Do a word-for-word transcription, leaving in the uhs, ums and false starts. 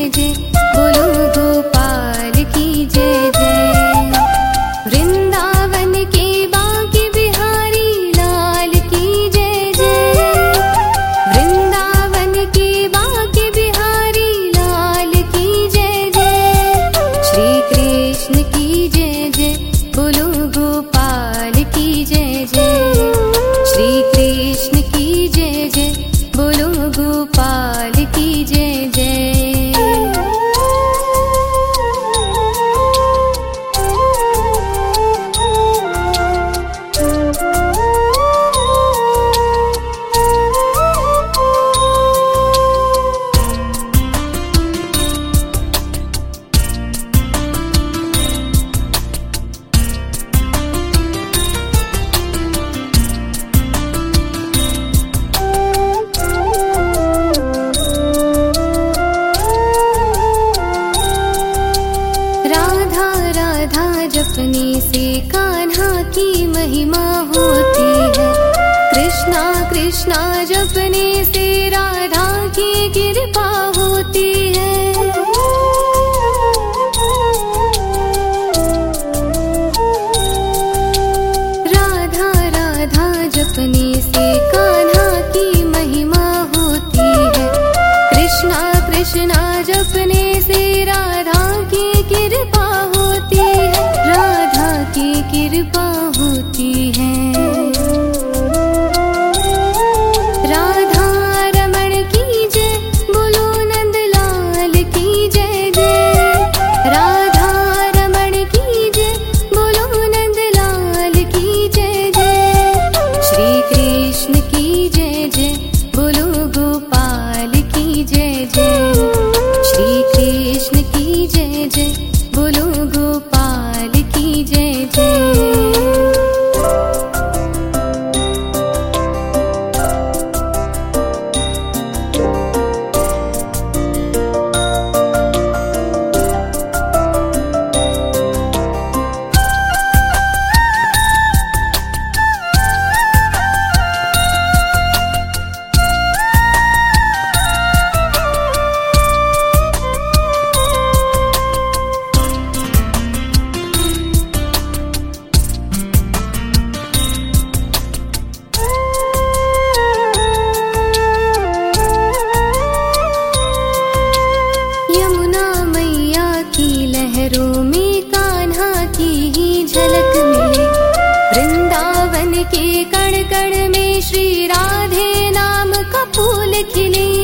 जय जय, बोलो गोपाल की जय जय। वृंदावन के बांके बिहारी लाल की जय जय, वृंदावन के बांके बिहारी लाल की जय जय। श्री कृष्ण की जय जय, बोलो गोपाल की जय जय। श्री कृष्ण की जय जय, बोलो गोपाल की जय जय। जपने से कान्हा की महिमा होती है, कृष्णा कृष्णा जपने से राधा की कृपा होती है। राधा राधा जपने से कान्हा की महिमा होती है, कृष्णा कृष्णा जपने से राधा की कृपा होती है, राधा की कृपा होती है। राधा रमण की जय, बोलो नंदलाल की जय जय। राधा रमण की जय, बोलो नंदलाल की जय जय। श्री कृष्ण की जय जय, बोलो गोपाल की जय जय। श्री कृष्ण की जय जय, बोलो गोपाल की जय जय। लहरों में कान्हा की ही झलक मिले, वृंदावन के कण कण में श्री राधे नाम का फूल खिले।